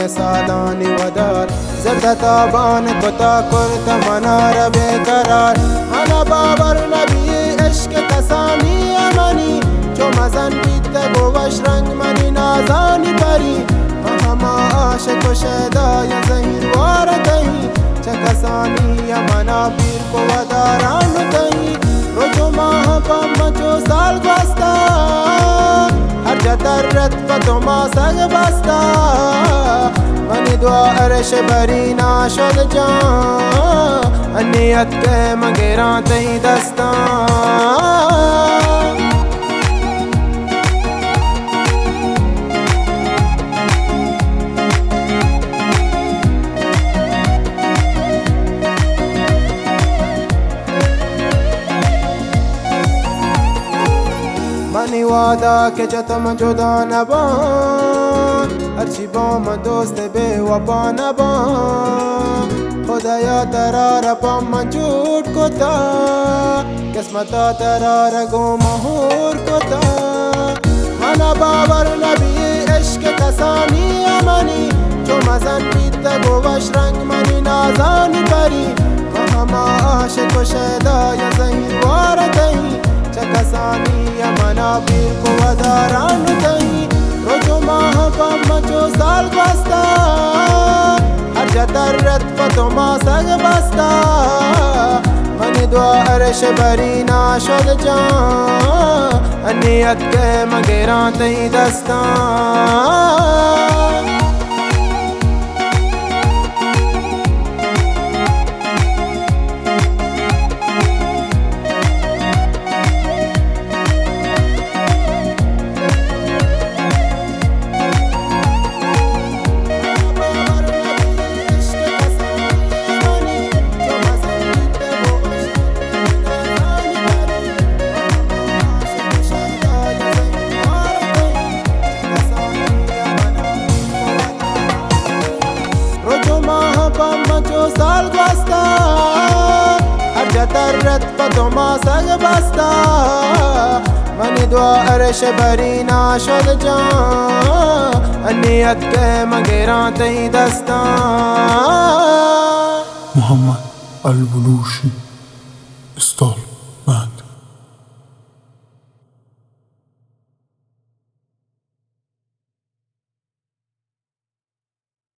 سادانی ودار زرد تابان کتا کرت منار بیقرار انا باور نبی عشق کسانی امانی چو مزن بیت گوش رنگ منی نازانی پری همه عاشق و شیدای زهیروار تهی چه کسانی امنا بیر کو وداران تهی روچو ماه پم چو سال گوستا هر جا درت فتو ما سگ بستا منی دعا عرش بری ناشد جان نیت کے مگیران تہی دستان منی وعدہ کہ چتم جدا نبان ہرچی با من دوست بے وفا نبان خدایا ترار پا من جھوٹ کتا قسمتا ترار گو مہور کتا منا باور نبی عشق کسانی امانی چو مزن بیت گوش رنگ منی نازانی پری مہما عاشق و شیدای زهیروار تهی چه کسانی امنا بیر کو وداران تهی روچو ماه پم چو سال گوستا هر جا درت فتو ما سگ بستا منی دعا عرش بری ناشد جان نیت کے مگیران تہی دستان چو سال گوستا هر جا درت فتو ما سگ بستا منی دعا عرش بری ناشد جان نیت کے مگیران تہی دستان محمد البلوشی استال